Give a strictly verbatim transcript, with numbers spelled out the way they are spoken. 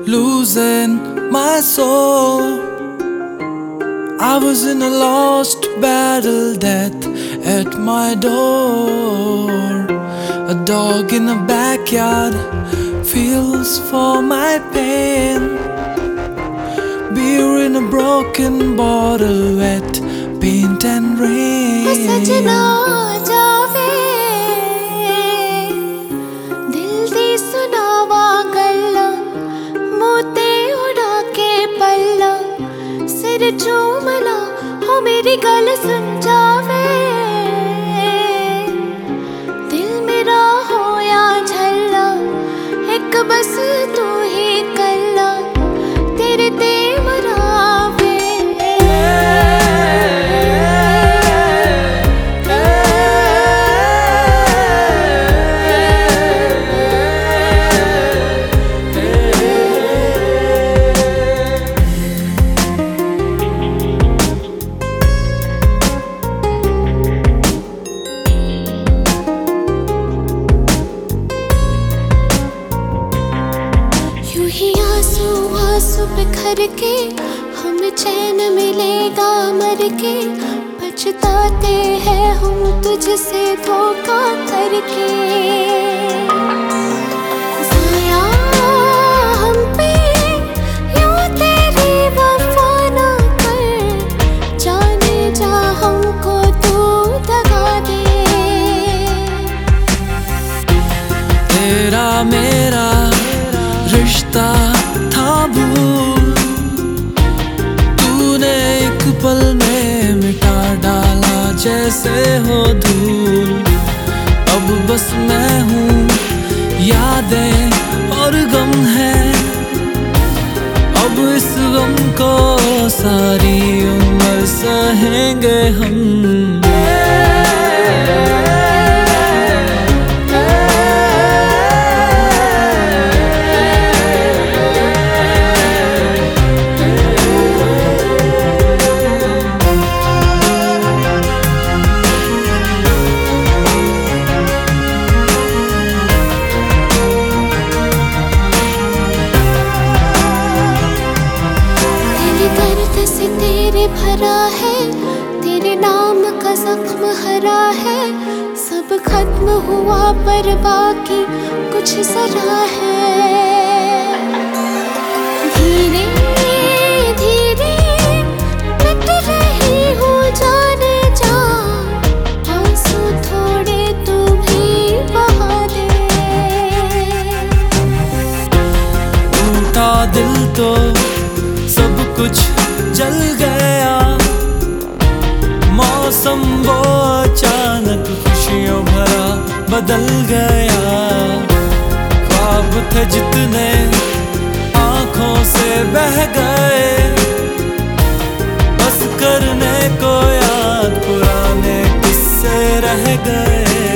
losing my soul. I was in a lost battle, death at my door. A dog in the backyard feels for my pain. Beer in a broken bottle, wet paint and rain. सजना जावे दिल दी सुनावा गल्ला मोते उड़ा के पल्ला सिर चूमला हो मेरी गल सुन जावे दिल मेरा होया झल्ला एक बस तू ही कल्ला तेरे ते मरावे। आंसू बिखर के हम चैन मिलेगा मर के पछताते हैं हम तुझसे धोखा करके। ज़ाया हम पे यूं तेरी वफ़ा ना कर जाने जा हमको तू दगा दे। तेरा मेरा रिश्ता था भूल, तूने एक पल में मिटा डाला जैसे हो धूल। अब बस मैं हूँ, यादें और गम है, अब इस गम को सारी उम्र सहेंगे हम। से तेरे भरा है, तेरे नाम का जख्म हरा है, सब खत्म हुआ पर बाकी कुछ जरा है। धीरे धीरे मिट रही हूँ जाने जा, आंसू थोड़े तू भी बहा दे। टूटा दिल तो सब कुछ जल गया, मौसम वो अचानक खुशियों भरा बदल गया। ख्वाब थे जितने आँखों से बह गए, बस करने को याद पुराने किस्से रह गए।